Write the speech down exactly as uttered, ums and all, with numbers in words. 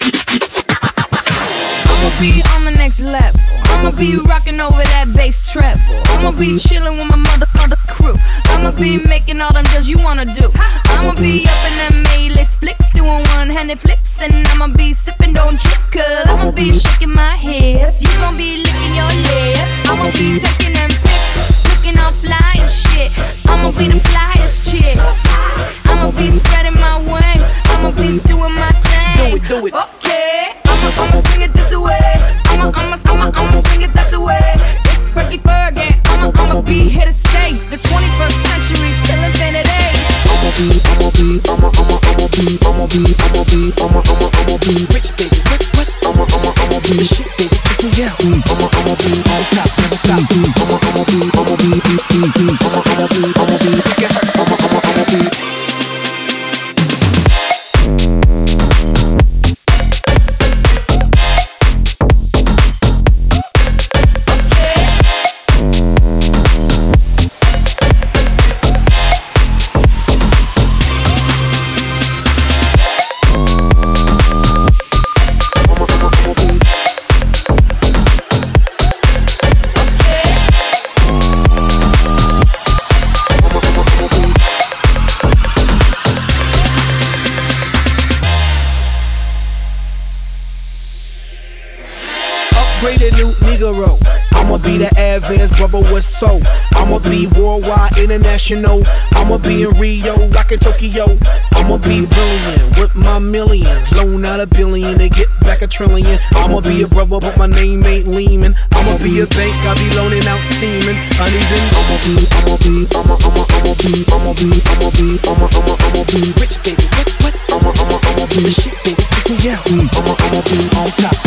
I'ma be on the next level. I'ma be rocking over that bass treble. I'ma be chilling with my mother, mother crew. I'ma be making all them deals you wanna do. I'ma be up in them A-list flicks, doing one-handed flips, and I'ma be sipping, don't trip, cause I'ma be shaking my hips. You gon' be licking your lips. I'ma be taking them pics, looking all fly and shit. I'ma be the flyest chick. I'ma be spreading my wings. I'ma be doing my thing. Do it, do it. Okay, I'ma, I'ma swing it this way. I'ma, I'ma, I'ma, I'ma swing it that way. It's Fergie Fergie. I'ma, I'ma be here to stay. The twenty-first century till infinity. I'ma be, I'ma be, I'ma, I'ma, I'ma be, I'ma be, I'ma be, I'ma, I'ma, I'ma be rich, baby. What, what? I'ma, I'ma, I'ma be the shit, baby. Yeah, I'ma, I'ma be on top, never stop. I'ma, I'ma be, I'ma be, I'ma, I'ma be, I'ma be, I'ma, I'ma, I'ma be. New Negro. I'ma be the advanced brother with soul. I'ma be worldwide, international. I'ma be in Rio, rockin' Tokyo. I'ma be brilliant with my millions. Loan out a billion to get back a trillion. I'ma be a brother, but my name ain't Lehman. I'ma be a bank, I'll be loaning out semen. Honeys and I'ma be, I'ma be, I'ma, I'ma, I'ma be, I'ma be, I'ma be, I'ma, I'ma, I'ma be rich, baby. What, what? I'ma, I'ma, I'ma be the shit, baby. Yeah, I'ma, I'ma be on top.